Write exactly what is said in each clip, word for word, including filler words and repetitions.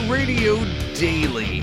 Radio Daily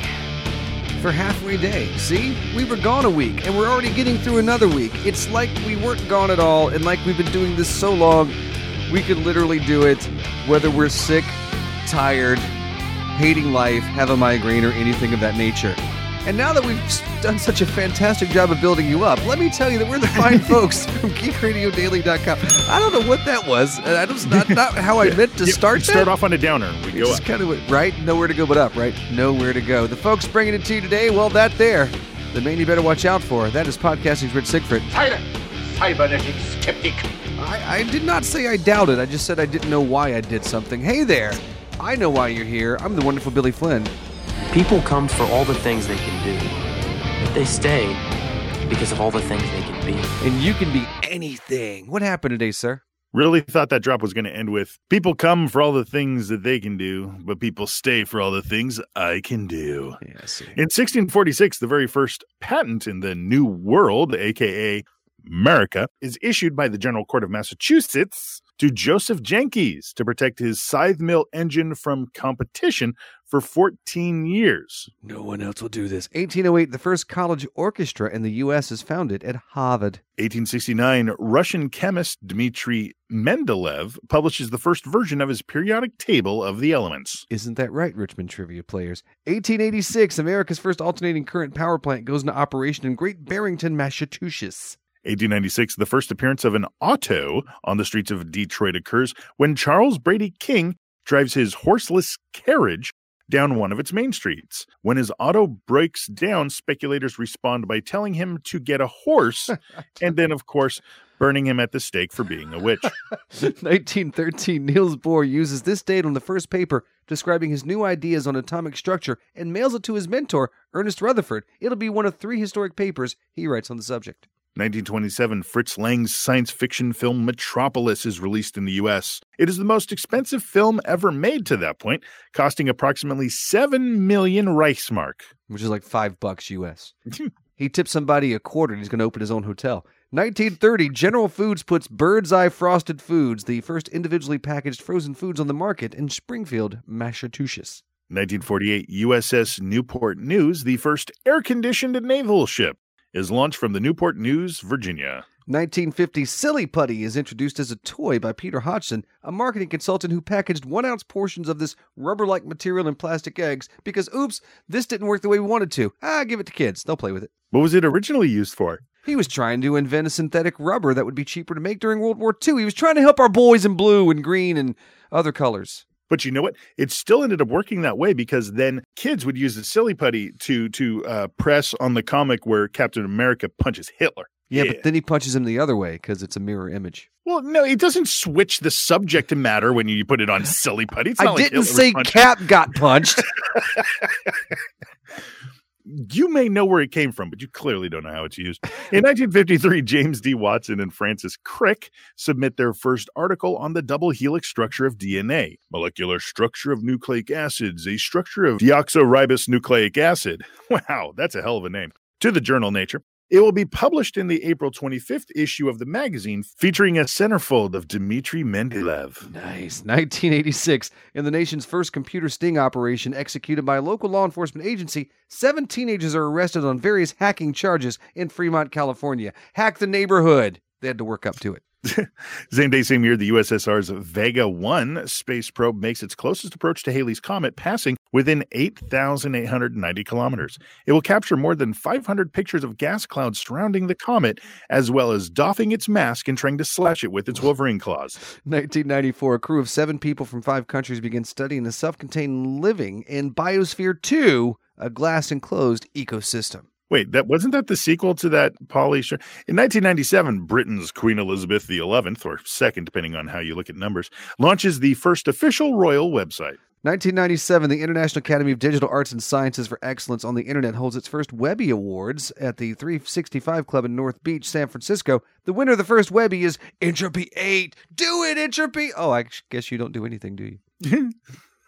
for Halfway Day. See, we were gone a week, and we're already getting through another week. It's like we weren't gone at all, and like we've been doing this so long, we could literally do it whether we're sick, tired, hating life, have a migraine, or anything of that nature. And now that we've done such a fantastic job of building you up, let me tell you that we're the fine folks from geek radio daily dot com. I don't know what that was. I don't, not, not how I meant to yeah, start we that. start off on a downer. We go It's up. kind of what, right? Nowhere to go but up, right? Nowhere to go. The folks bringing it to you today, well, that there, the man you better watch out for. That is Podcasting's Rich Siegfried. Silence, cybernetic skeptic. I, I did not say I doubted. I just said I didn't know why I did something. Hey there. I know why you're here. I'm the wonderful Billy Flynn. People come for all the things they can do, but they stay because of all the things they can be. And you can be anything. What happened today, sir? Really thought that drop was going to end with, people come for all the things that they can do, but people stay for all the things I can do. Yeah, I see. In sixteen forty-six, the very first patent in the New World, a k a. America, is issued by the General Court of Massachusetts to Joseph Jenkins to protect his scythe mill engine from competition for fourteen years. No one else will do this. eighteen oh eight, the first college orchestra in the U S is founded at Harvard. eighteen sixty-nine, Russian chemist Dmitry Mendeleev publishes the first version of his periodic table of the elements. Isn't that right, Richmond trivia players? eighteen eighty-six, America's first alternating current power plant goes into operation in Great Barrington, Massachusetts. eighteen ninety-six, the first appearance of an auto on the streets of Detroit occurs when Charles Brady King drives his horseless carriage down one of its main streets. When his auto breaks down, speculators respond by telling him to get a horse, and then, of course, burning him at the stake for being a witch. nineteen thirteen, Niels Bohr uses this date on the first paper describing his new ideas on atomic structure and mails it to his mentor, Ernest Rutherford. It'll be one of three historic papers he writes on the subject. nineteen twenty-seven, Fritz Lang's science fiction film Metropolis is released in the U S. It is the most expensive film ever made to that point, costing approximately seven million Reichsmark. Which is like five bucks U S. He tips somebody a quarter and he's going to open his own hotel. nineteen thirty, General Foods puts Bird's Eye Frosted Foods, the first individually packaged frozen foods on the market, in Springfield, Massachusetts. nineteen forty-eight, U S S Newport News, the first air-conditioned naval ship, is launched from the Newport News, Virginia. nineteen fifty, Silly Putty is introduced as a toy by Peter Hodgson, a marketing consultant who packaged one-ounce portions of this rubber-like material in plastic eggs because, oops, this didn't work the way we wanted to. Ah, give it to kids. They'll play with it. What was it originally used for? He was trying to invent a synthetic rubber that would be cheaper to make during World War Two. He was trying to help our boys in blue and green and other colors. But you know what? It still ended up working that way because then kids would use the Silly Putty to to uh, press on the comic where Captain America punches Hitler. Yeah, yeah. But then he punches him the other way because it's a mirror image. Well, no, it doesn't switch the subject matter when you put it on Silly Putty. It's not I like didn't Hitler say punched. Cap got punched. You may know where it came from, but you clearly don't know how it's used. In nineteen fifty-three, James D. Watson and Francis Crick submit their first article on the double helix structure of D N A. Molecular structure of nucleic acids, a structure of deoxyribose nucleic acid. Wow, that's a hell of a name. To the journal Nature. It will be published in the April twenty-fifth issue of the magazine, featuring a centerfold of Dmitry Mendeleev. Nice. nineteen eighty-six, in the nation's first computer sting operation executed by a local law enforcement agency, seven teenagers are arrested on various hacking charges in Fremont, California. Hack the neighborhood. They had to work up to it. Same day, same year, the U S S R's Vega one space probe makes its closest approach to Halley's Comet, passing within eight thousand eight hundred ninety kilometers. It will capture more than five hundred pictures of gas clouds surrounding the comet, as well as doffing its mask and trying to slash it with its Wolverine claws. nineteen ninety-four, a crew of seven people from five countries begin studying the self-contained living in Biosphere two, a glass-enclosed ecosystem. Wait, that wasn't that the sequel to that Polly show? In nineteen ninety-seven, Britain's Queen Elizabeth the eleventh, or second, depending on how you look at numbers, launches the first official royal website. nineteen ninety-seven, the International Academy of Digital Arts and Sciences for Excellence on the Internet holds its first Webby Awards at the three sixty-five Club in North Beach, San Francisco. The winner of the first Webby is Entropy eight. Do it, Entropy! Oh, I guess you don't do anything, do you?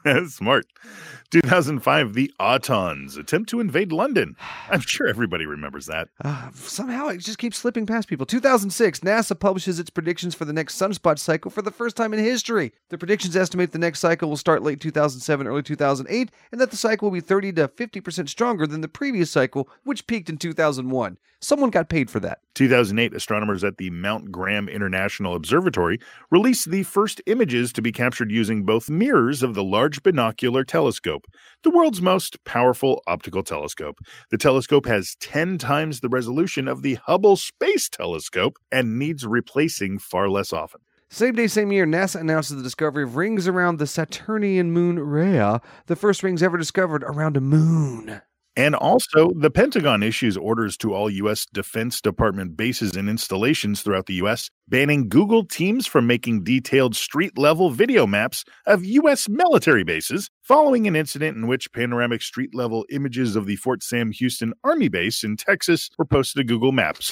Smart. two thousand five, the Autons attempt to invade London. I'm sure everybody remembers that. Uh, somehow it just keeps slipping past people. two thousand six, NASA publishes its predictions for the next sunspot cycle for the first time in history. The predictions estimate the next cycle will start late two thousand seven, early two thousand eight, and that the cycle will be thirty to fifty percent stronger than the previous cycle, which peaked in two thousand one. Someone got paid for that. two thousand eight, astronomers at the Mount Graham International Observatory released the first images to be captured using both mirrors of the Large Binocular Telescope, the world's most powerful optical telescope. The telescope has ten times the resolution of the Hubble Space Telescope and needs replacing far less often. Same day, same year, NASA announces the discovery of rings around the Saturnian moon Rhea, the first rings ever discovered around a moon. And also, the Pentagon issues orders to all U S Defense Department bases and installations throughout the U S, banning Google Teams from making detailed street-level video maps of U S military bases, following an incident in which panoramic street-level images of the Fort Sam Houston Army Base in Texas were posted to Google Maps.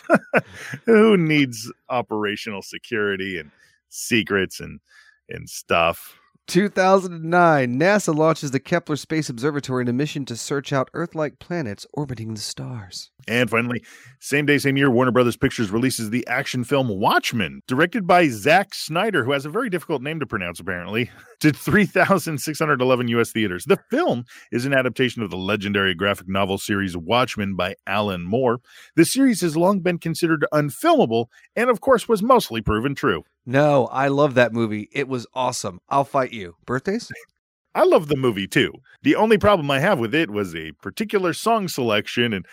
Who needs operational security and secrets and, and stuff? two thousand nine, NASA launches the Kepler Space Observatory in a mission to search out Earth-like planets orbiting the stars. And finally, same day, same year, Warner Brothers Pictures releases the action film Watchmen, directed by Zack Snyder, who has a very difficult name to pronounce, apparently, to three thousand six hundred eleven U S theaters. The film is an adaptation of the legendary graphic novel series Watchmen by Alan Moore. The series has long been considered unfilmable and, of course, was mostly proven true. No, I love that movie. It was awesome. I'll fight you. Birthdays? I love the movie, too. The only problem I have with it was a particular song selection and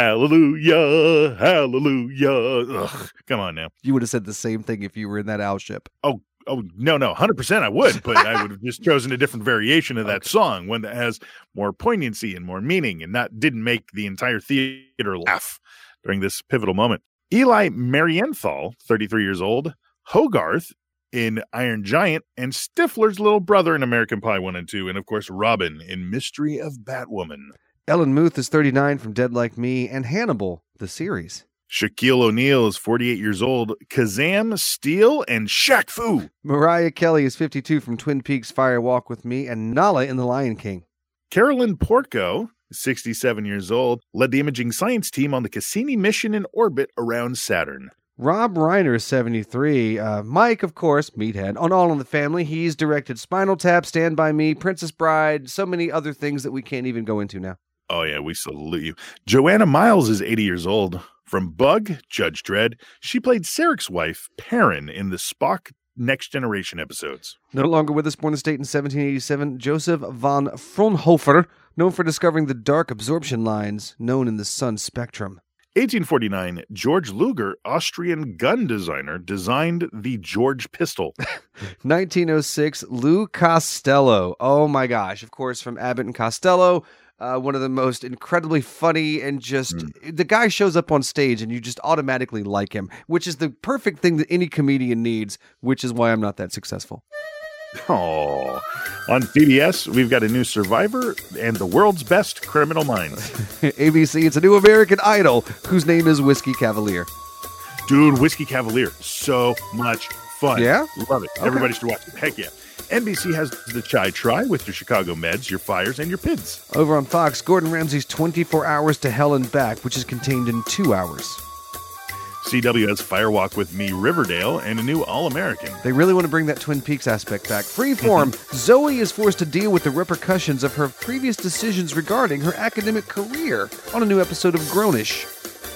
hallelujah, hallelujah. Ugh, come on now. You would have said the same thing if you were in that owl ship. Oh, oh no, no, one hundred percent I would, but I would have just chosen a different variation of that okay. song, one that has more poignancy and more meaning and not didn't make the entire theater laugh during this pivotal moment. Eli Marienthal, thirty-three years old, Hogarth in Iron Giant, and Stifler's little brother in American Pie one and two, and of course Robin in Mystery of Batwoman. Ellen Muth is thirty-nine from Dead Like Me, and Hannibal, the series. Shaquille O'Neal is forty-eight years old, Kazam, Steel, and Shaq Fu. Mariah Kelly is fifty-two from Twin Peaks, Fire Walk with Me, and Nala in The Lion King. Carolyn Porco, sixty-seven years old, led the imaging science team on the Cassini mission in orbit around Saturn. Rob Reiner is seventy-three. Uh, Mike, of course, Meathead, on All in the Family. He's directed Spinal Tap, Stand By Me, Princess Bride, so many other things that we can't even go into now. Oh, yeah, we salute you. Joanna Miles is eighty years old. From Bug, Judge Dredd, she played Sarek's wife, Perrin, in the Spock Next Generation episodes. No longer with us, born in the state in seventeen eighty-seven, Joseph von Fraunhofer, known for discovering the dark absorption lines known in the sun spectrum. eighteen forty-nine, George Luger, Austrian gun designer, designed the George pistol. nineteen oh six, Lou Costello. Oh my gosh, of course, from Abbott and Costello. Uh, one of the most incredibly funny and just, mm. the guy shows up on stage and you just automatically like him, which is the perfect thing that any comedian needs, which is why I'm not that successful. Oh, on C B S, we've got a new Survivor and the world's best Criminal Minds. A B C, it's a new American Idol whose name is Whiskey Cavalier. Dude, Whiskey Cavalier, so much fun. Yeah? Love it. Okay. Everybody should watch it. Heck yeah. N B C has the Chai Try with your Chicago Meds, your Fires, and your P I Ds. Over on Fox, Gordon Ramsay's twenty-four hours to Hell and Back, which is contained in two hours. C W has Firewalk with Me, Riverdale, and a new All-American. They really want to bring that Twin Peaks aspect back. Freeform, Zoe is forced to deal with the repercussions of her previous decisions regarding her academic career on a new episode of Grownish.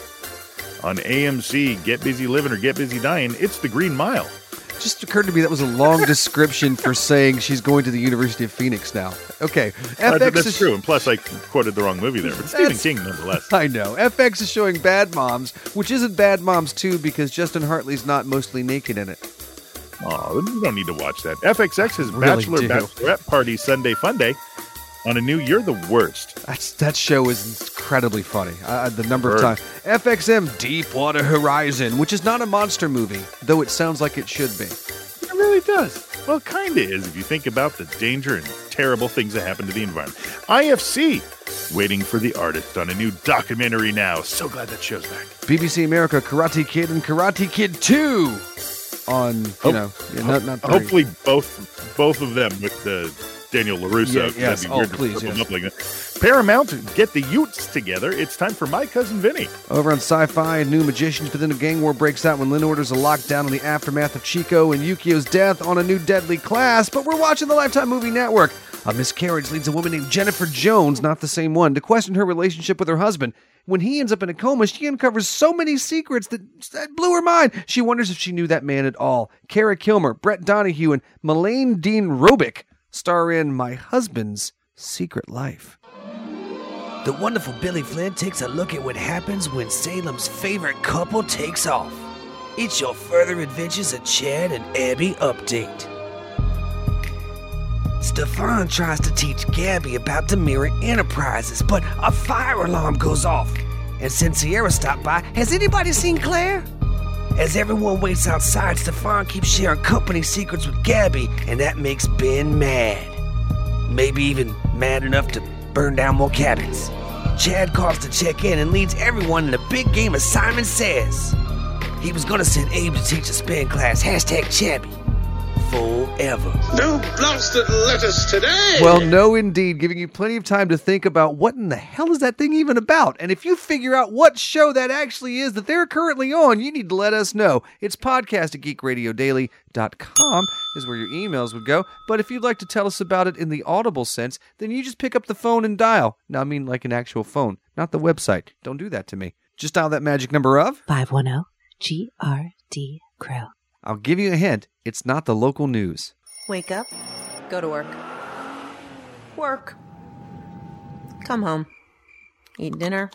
On A M C, Get Busy Living or Get Busy Dying, it's The Green Mile. Just occurred to me that was a long description for saying she's going to the University of Phoenix now. Okay. F X uh, that's is, true, and plus I quoted the wrong movie there, but Stephen King nonetheless. I know. F X is showing Bad Moms, which isn't Bad Moms two because Justin Hartley's not mostly naked in it. Oh, you don't need to watch that. F X X is really Bachelor do. Bachelorette Party Sunday Fun Day on a new You're the Worst. That's, that show is incredibly funny. Uh, the number of times. F X M Deepwater Horizon, which is not a monster movie, though it sounds like it should be. It really does. Well, it kind of is if you think about the danger and terrible things that happen to the environment. I F C, Waiting for the Artist on a new documentary now. So glad that show's back. B B C America, Karate Kid and Karate Kid two on, you Hope, know, yeah, not, not hopefully both both of them with the Daniel LaRusso. Yeah, 'cause yes. That'd be Oh, weird to please, flip them yes. up like that. Paramount, get the Utes together. It's time for My Cousin Vinny. Over on Sci-Fi, new magicians, but then a gang war breaks out when Lynn orders a lockdown on the aftermath of Chico and Yukio's death on a new deadly class. But we're watching the Lifetime Movie Network. A miscarriage leads a woman named Jennifer Jones, not the same one, to question her relationship with her husband. When he ends up in a coma, she uncovers so many secrets that, that blew her mind. She wonders if she knew that man at all. Cara Kilmer, Brett Donahue, and Melaine Dean Robick star in My Husband's Secret Life. The wonderful Billy Flynn takes a look at what happens when Salem's favorite couple takes off. It's your further adventures of Chad and Abby update. Stefan tries to teach Gabby about Demira Enterprises, but a fire alarm goes off. And since Sierra stopped by, has anybody seen Claire? As everyone waits outside, Stefan keeps sharing company secrets with Gabby, and that makes Ben mad. Maybe even mad enough to burn down more cabins. Chad calls to check in and leads everyone in a big game of Simon Says. He was gonna send Abe to teach a spin class, hashtag Chabby. Forever. No blasted letters today! Well, no indeed, giving you plenty of time to think about what in the hell is that thing even about. And if you figure out what show that actually is that they're currently on, you need to let us know. It's podcast at geek radio daily dot com is where your emails would go. But if you'd like to tell us about it in the audible sense, then you just pick up the phone and dial. Now, I mean like an actual phone, not the website. Don't do that to me. Just dial that magic number of five one zero G R D Crew. I'll give you a hint. It's not the local news. Wake up, go to work. Work. Come home. Eat dinner.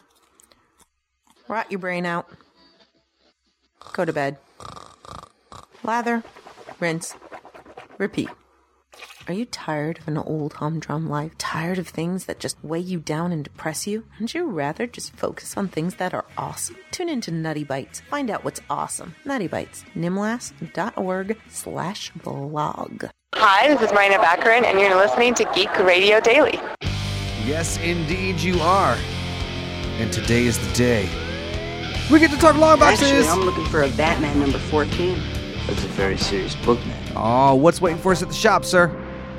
Rot your brain out. Go to bed. Lather. Rinse. Repeat. Are you tired of an old humdrum life? Tired of things that just weigh you down and depress you? Wouldn't you rather just focus on things that are awesome? Tune into Nutty Bites. Find out what's awesome. Nutty Bites. nimlas.org slash blog. Hi, this is Marina Baccarin, and you're listening to Geek Radio Daily. Yes, indeed you are. And today is the day. We get to talk long boxes. Actually, I'm looking for a Batman number fourteen. That's a very serious book, man. Oh, what's waiting for us at the shop, sir?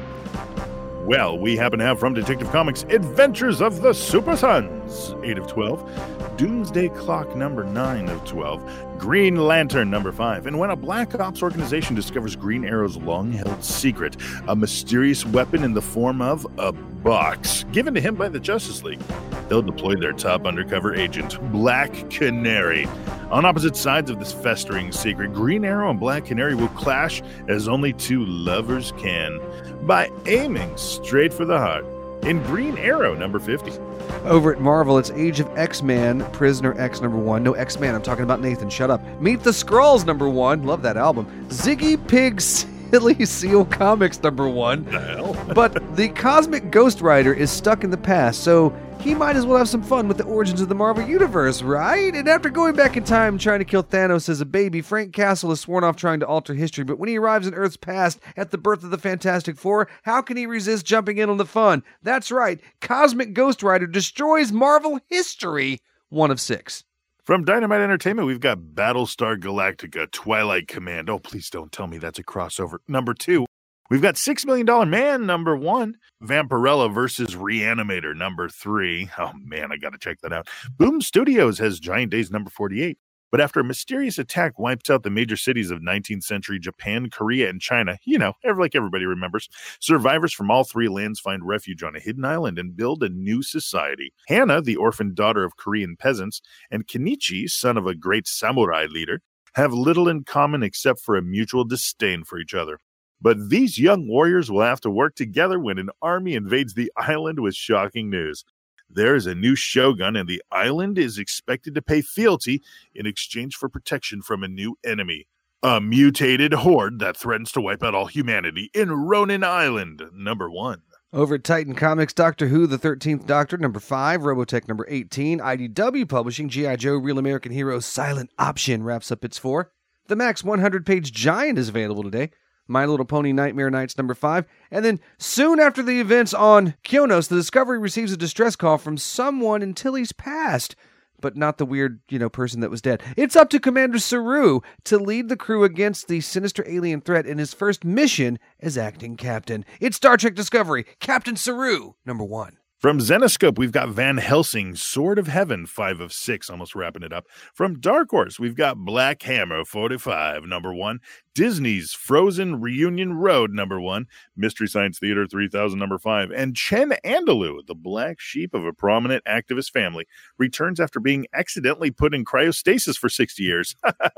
Well, we happen to have from Detective Comics Adventures of the Super Sons, eight of twelve, Doomsday Clock number nine of twelve, Green Lantern number five, and when a Black Ops organization discovers Green Arrow's long-held secret, a mysterious weapon in the form of a box, given to him by the Justice League, they'll deploy their top undercover agent, Black Canary. On opposite sides of this festering secret, Green Arrow and Black Canary will clash as only two lovers can, by aiming straight for the heart. In Green Arrow number fifty. Over at Marvel, it's Age of X-Man, Prisoner X number one. No, X-Man, I'm talking about Nathan, shut up. Meet the Skrulls number one, love that album. Ziggy Pig Silly Seal Comics number one. The hell? But the Cosmic Ghost Rider is stuck in the past, so he might as well have some fun with the origins of the Marvel Universe, right? And after going back in time trying to kill Thanos as a baby, Frank Castle has sworn off trying to alter history, but when he arrives in Earth's past at the birth of the Fantastic Four, how can he resist jumping in on the fun? That's right, Cosmic Ghost Rider destroys Marvel history, one of six. From Dynamite Entertainment, we've got Battlestar Galactica, Twilight Command. Oh, please don't tell me that's a crossover. Number two. We've got Six Million Dollar Man, number one. Vampirella versus Reanimator, number three. Oh, man, I got to check that out. Boom Studios has Giant Days, number forty-eight. But after a mysterious attack wipes out the major cities of nineteenth century Japan, Korea, and China, you know, like everybody remembers, survivors from all three lands find refuge on a hidden island and build a new society. Hana, the orphaned daughter of Korean peasants, and Kenichi, son of a great samurai leader, have little in common except for a mutual disdain for each other. But these young warriors will have to work together when an army invades the island with shocking news. There is a new shogun, and the island is expected to pay fealty in exchange for protection from a new enemy. A mutated horde that threatens to wipe out all humanity in Ronin Island, number one. Over at Titan Comics, Doctor Who, the thirteenth Doctor, number five, Robotech, number eighteen, I D W Publishing, G I. Joe, Real American Hero, Silent Option wraps up its four. The Max one hundred page Giant is available today. My Little Pony Nightmare Nights number five, and then soon after the events on Kyonos, the Discovery receives a distress call from someone in Tilly's past. but not the weird, you know, person that was dead. It's up to Commander Saru to lead the crew against the sinister alien threat in his first mission as acting captain. It's Star Trek Discovery, Captain Saru, number one. From Zenoscope, we've got Van Helsing, Sword of Heaven, five of six, almost wrapping it up. From Dark Horse, we've got Black Hammer, forty-five, number one. Disney's Frozen Reunion Road, number one. Mystery Science Theater three thousand, number five. And Chen Andalou, the black sheep of a prominent activist family, returns after being accidentally put in cryostasis for sixty years.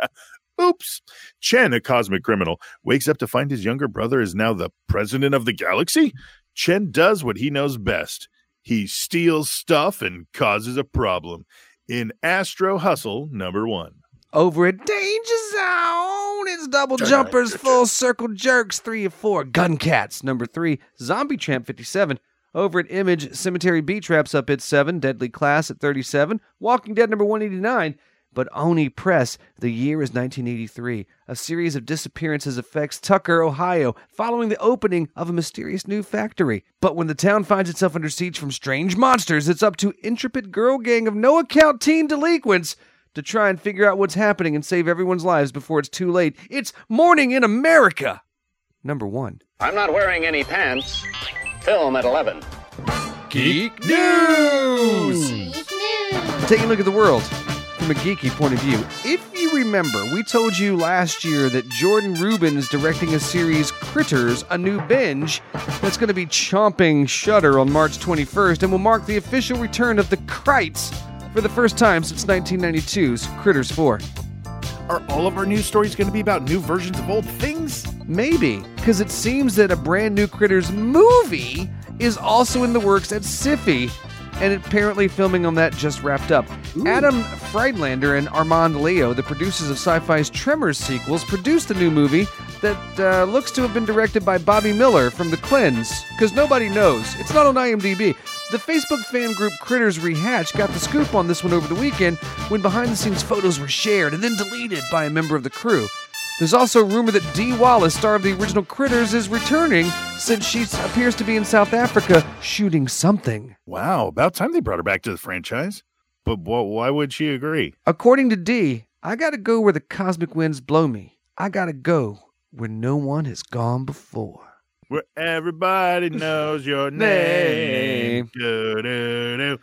Oops. Chen, a cosmic criminal, wakes up to find his younger brother is now the president of the galaxy. Chen does what he knows best. He steals stuff and causes a problem. In Astro Hustle, number one. Over at Danger Zone, it's Double Jumpers, Full Circle Jerks, three of four. Gun Cats, number three. Zombie Tramp, fifty-seven. Over at Image, Cemetery Beach wraps up at seven. Deadly Class at thirty-seven. Walking Dead, number one eighty-nine. But Oni Press, the year is nineteen eighty-three. A series of disappearances affects Tucker, Ohio, following the opening of a mysterious new factory. But when the town finds itself under siege from strange monsters, it's up to intrepid girl gang of no-account teen delinquents to try and figure out what's happening and save everyone's lives before it's too late. It's Morning in America, number one. I'm not wearing any pants. Film at eleven. Geek News! Geek News! Taking a look at the world from a geeky point of view. If you remember, we told you last year that Jordan Rubin is directing a series, Critters, A New Binge, that's going to be chomping Shudder on March twenty-first and will mark the official return of the Krites for the first time since nineteen ninety-two's Critters four. Are all of our news stories going to be about new versions of old things? Maybe, because it seems that a brand new Critters movie is also in the works at Syfy, and apparently filming on that just wrapped up. Ooh. Adam Friedlander and Armand Leo, the producers of Sci-Fi's Tremors sequels, produced a new movie that uh, looks to have been directed by Bobby Miller from The Cleanse, because nobody knows. It's not on IMDb. The Facebook fan group Critters Rehatch got the scoop on this one over the weekend when behind-the-scenes photos were shared and then deleted by a member of the crew. There's also a rumor that Dee Wallace, star of the original Critters, is returning since she appears to be in South Africa shooting something. Wow, about time they brought her back to the franchise. But wh- why would she agree? According to Dee, I gotta go where the cosmic winds blow me. I gotta go where no one has gone before. Where everybody knows your name. name.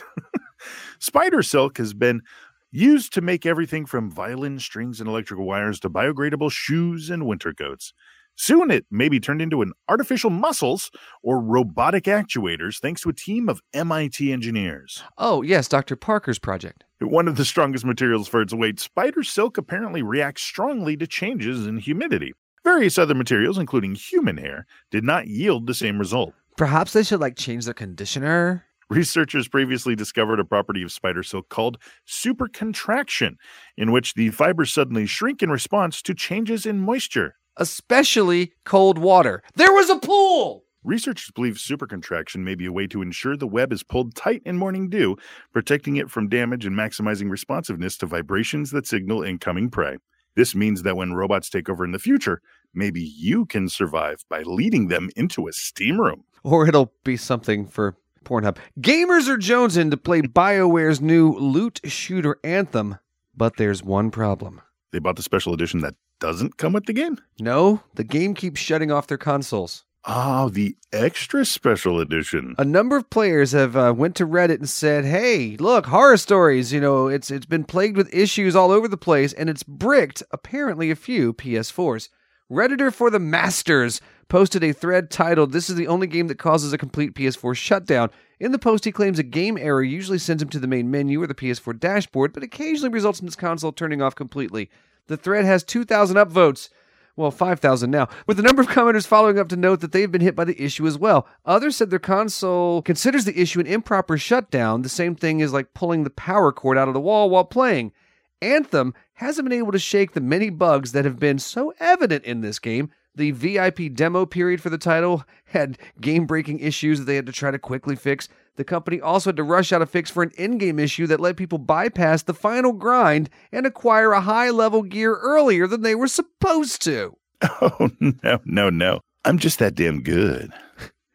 Spider Silk has been used to make everything from violin strings and electrical wires to biodegradable shoes and winter coats. Soon it may be turned into an artificial muscles or robotic actuators thanks to a team of M I T engineers. Oh, yes, Doctor Parker's project. One of the strongest materials for its weight, Spider Silk apparently reacts strongly to changes in humidity. Various other materials, including human hair, did not yield the same result. Perhaps they should, like, change their conditioner? Researchers previously discovered a property of spider silk called supercontraction, in which the fibers suddenly shrink in response to changes in moisture. Especially cold water. There was a pool! Researchers believe supercontraction may be a way to ensure the web is pulled tight in morning dew, protecting it from damage and maximizing responsiveness to vibrations that signal incoming prey. This means that when robots take over in the future, maybe you can survive by leading them into a steam room. Or it'll be something for Pornhub. Gamers are jonesing to play BioWare's new loot shooter Anthem, but there's one problem. They bought the special edition that doesn't come with the game? No, the game keeps shutting off their consoles. Oh, the extra special edition. A number of players have uh, went to Reddit and said, hey, look, horror stories, you know, it's it's been plagued with issues all over the place, and it's bricked, apparently, a few P S fours. Redditor for the Masters posted a thread titled, "This is the only game that causes a complete P S four shutdown." In the post, he claims a game error usually sends him to the main menu or the P S four dashboard, but occasionally results in his console turning off completely. The thread has two thousand upvotes. Well, five thousand now, with a number of commenters following up to note that they've been hit by the issue as well. Others said their console considers the issue an improper shutdown, the same thing as like pulling the power cord out of the wall while playing. Anthem hasn't been able to shake the many bugs that have been so evident in this game. The V I P demo period for the title had game-breaking issues that they had to try to quickly fix. The company also had to rush out a fix for an in-game issue that let people bypass the final grind and acquire a high-level gear earlier than they were supposed to. Oh, no, no, no. I'm just that damn good.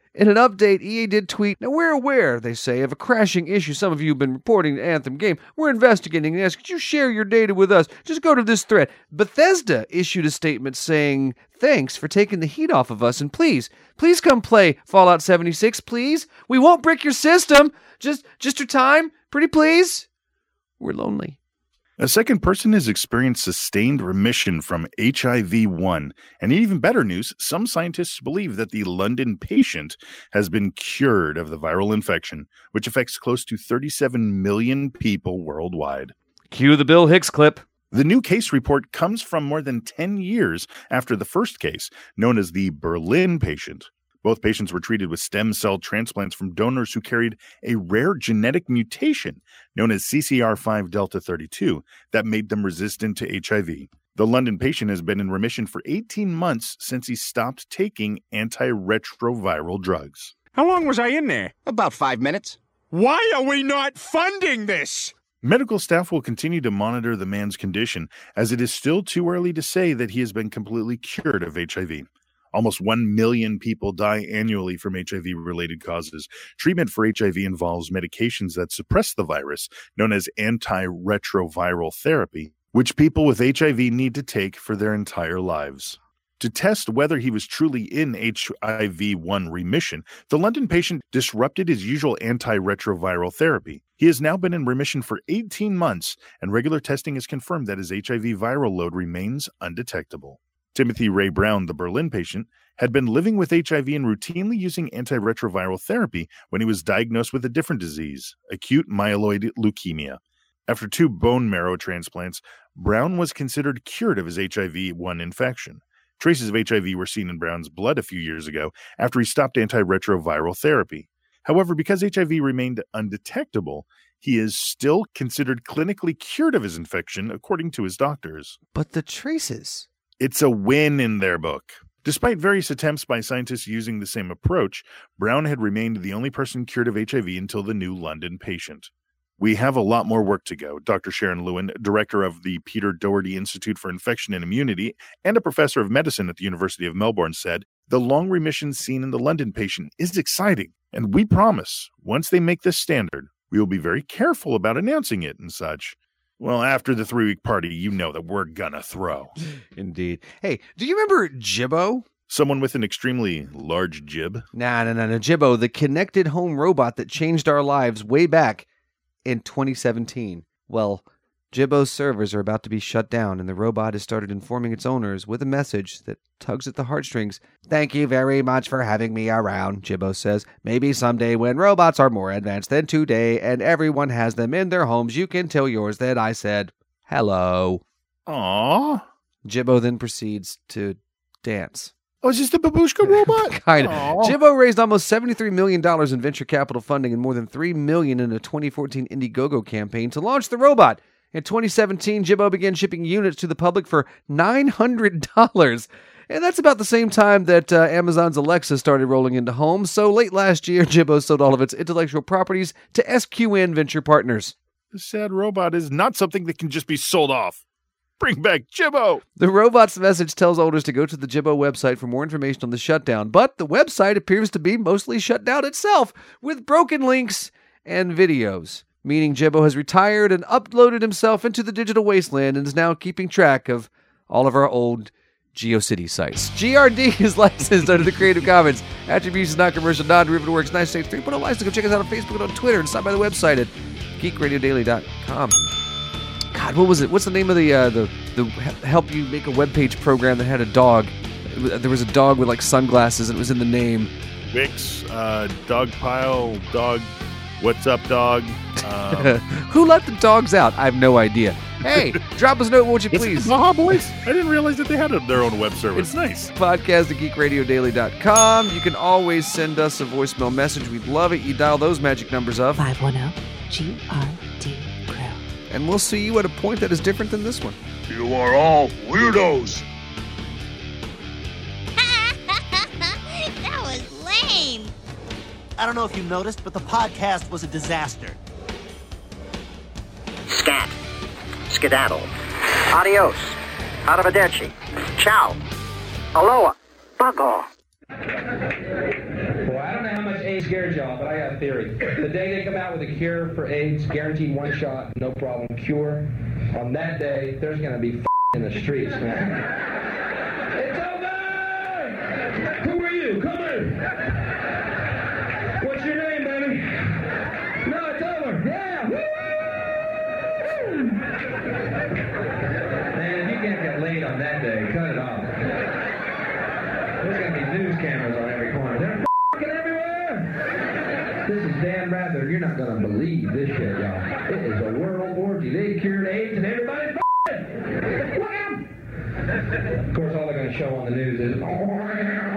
In an update, E A did tweet, "Now we're aware," they say, "of a crashing issue some of you have been reporting to Anthem Game. We're investigating and ask, could you share your data with us? Just go to this thread." Bethesda issued a statement saying, "Thanks for taking the heat off of us, and please, please come play Fallout seventy-six, please. We won't brick your system. Just, just your time, pretty please. We're lonely." A second person has experienced sustained remission from H I V one. And even better news, some scientists believe that the London patient has been cured of the viral infection, which affects close to thirty-seven million people worldwide. Cue the Bill Hicks clip. The new case report comes from more than ten years after the first case, known as the Berlin patient. Both patients were treated with stem cell transplants from donors who carried a rare genetic mutation known as C C R five delta thirty-two that made them resistant to H I V. The London patient has been in remission for eighteen months since he stopped taking antiretroviral drugs. How long was I in there? About five minutes. Why are we not funding this? Medical staff will continue to monitor the man's condition, as it is still too early to say that he has been completely cured of H I V. Almost one million people die annually from H I V-related causes. Treatment for H I V involves medications that suppress the virus, known as antiretroviral therapy, which people with H I V need to take for their entire lives. To test whether he was truly in H I V one remission, the London patient disrupted his usual antiretroviral therapy. He has now been in remission for eighteen months, and regular testing has confirmed that his H I V viral load remains undetectable. Timothy Ray Brown, the Berlin patient, had been living with H I V and routinely using antiretroviral therapy when he was diagnosed with a different disease, acute myeloid leukemia. After two bone marrow transplants, Brown was considered cured of his H I V one infection. Traces of H I V were seen in Brown's blood a few years ago after he stopped antiretroviral therapy. However, because H I V remained undetectable, he is still considered clinically cured of his infection, according to his doctors. But the traces... It's a win in their book. Despite various attempts by scientists using the same approach, Brown had remained the only person cured of H I V until the new London patient. "We have a lot more work to go," Doctor Sharon Lewin, director of the Peter Doherty Institute for Infection and Immunity and a professor of medicine at the University of Melbourne, said. "The long remission seen in the London patient is exciting, and we promise, once they make this standard, we will be very careful about announcing it and such. Well, after the three-week party, you know that we're gonna throw." Indeed. Hey, do you remember Jibbo? Someone with an extremely large jib? Nah, nah, nah, nah. Jibbo, the connected home robot that changed our lives way back in twenty seventeen. Well, Jibbo's servers are about to be shut down, and the robot has started informing its owners with a message that tugs at the heartstrings. "Thank you very much for having me around," Jibbo says. "Maybe someday when robots are more advanced than today and everyone has them in their homes, you can tell yours that I said hello." Aww. Jibbo then proceeds to dance. Oh, is this the babushka robot? Kind of. Jibbo raised almost seventy-three million dollars in venture capital funding and more than three million dollars in a twenty fourteen Indiegogo campaign to launch the robot. In twenty seventeen, Jibbo began shipping units to the public for nine hundred dollars. And that's about the same time that uh, Amazon's Alexa started rolling into homes. So late last year, Jibbo sold all of its intellectual properties to S Q N Venture Partners. The sad robot is not something that can just be sold off. Bring back Jibbo! The robot's message tells owners to go to the Jibbo website for more information on the shutdown. But the website appears to be mostly shut down itself, with broken links and videos. Meaning Jibbo has retired and uploaded himself into the digital wasteland and is now keeping track of all of our old GeoCity sites. G R D is licensed under the Creative Commons. Attribution is not commercial, non-derivative works. Nice States three point oh license. Go check us out on Facebook and on Twitter and stop by the website at geek radio daily dot com. God, what was it? What's the name of the uh, the the help you make a webpage program that had a dog? There was a dog with like sunglasses and it was in the name. Wix, uh, dog pile, dog. What's up, dog? Um, Who let the dogs out? I have no idea. Hey, drop us a note, won't you please? Baja Boys? I didn't realize that they had a, their own web service. It's nice. Podcast at geek radio daily dot com. You can always send us a voicemail message. We'd love it. You dial those magic numbers up. five one zero G R D Crew. And we'll see you at a point that is different than this one. You are all weirdos. That was lame. I don't know if you noticed, but the podcast was a disaster. Scat. Skedaddle. Adios. Arrivederci. Ciao. Aloha. Bug off. Well, I don't ain't scared y'all, but I got a theory. The day they come out with a cure for AIDS, guaranteed one shot, no problem, cure, on that day, there's going to be f*** in the streets, man. It's over! Who are you? Come here! What's your name, baby? No, it's over. Yeah! Woo! Man, if you can't get laid on that day, cut it off. There's going to be news cameras on every corner. They're f***ing everywhere! This is Dan Rather. You're not going to believe this shit, y'all. It is a world orgy. They cured AIDS and everybody's f***ing. Look out! Of course, all they're going to show on the news is, oh,